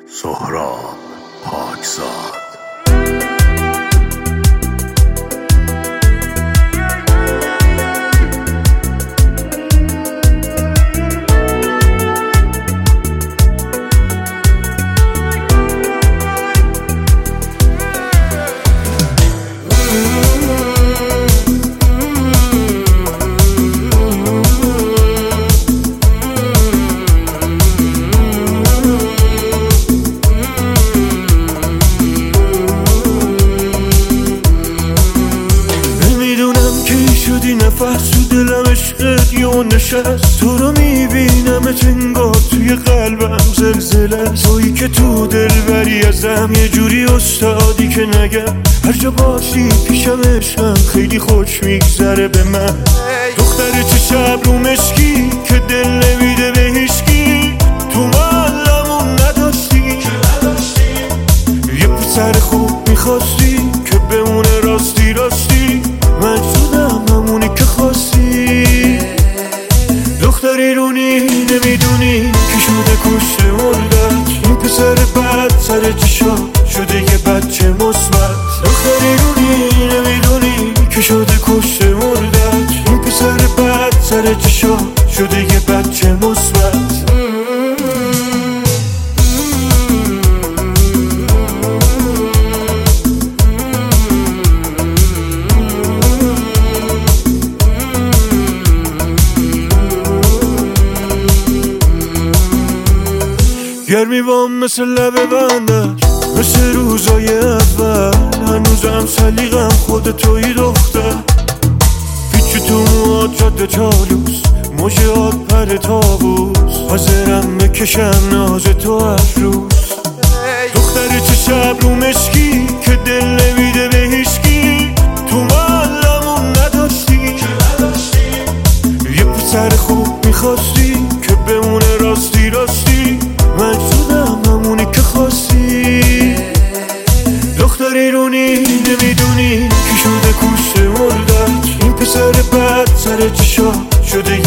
سهراب پاکزاد. نفس تو دلم عشقت یه نشست، تو رو میبینمت انگار توی قلبم زلزله. تویی که تو دل بری ازم، یه جوری استادی که نگم هر جا باشی پیشم عشقم خیلی خوش میگذره به من. دختر چه شب رو مشکی که دل نمیده به هیچکی، تو محلمون نداشتی یه پسر خوب میخواستی که بمونه راستی راستی. من شدم همونی که خواستی، دختری رونی نمیدونی که شده کشته مردت. این پسر بد سر چشا شده یه بچه مثبت. دختری رونی نمیدونی که شده کشته مردت. این پسر بد سر چشا شده یه بچه مثبت. گرمی بام مثل لبه بندش، مثل روزای اول. هنوزم سلیقم خود توی دختر، پیچو تو موهات جاده چالوس، موجهات پر تابوس. حاضرم بکشم ناز تو هر روز. دختر چه شب رو مشکی که دل نمیده به هیچکی، تو محلمون نداشتی یه پسر خوب میخواستی که بمونه راستی راستی. من شدم همونی که خواستی، دختری رونی نمیدونی که شده کشته مردت. این پسر بد سر چشا شده